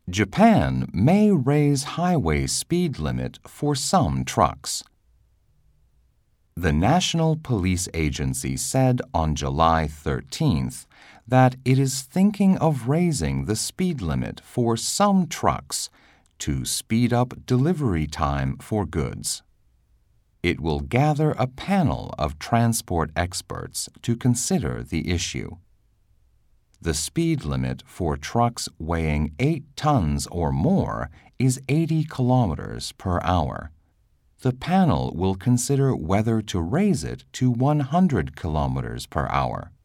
Japan may raise highway speed limit for some trucks. The National Police Agency said on July 13th that it is thinking of raising the speed limit for some trucks to speed up delivery time for goods. It will gather a panel of transport experts to consider the issue. The speed limit for trucks weighing 8 tons or more is 80 kilometers per hour. The panel will consider whether to raise it to 100 kilometers per hour.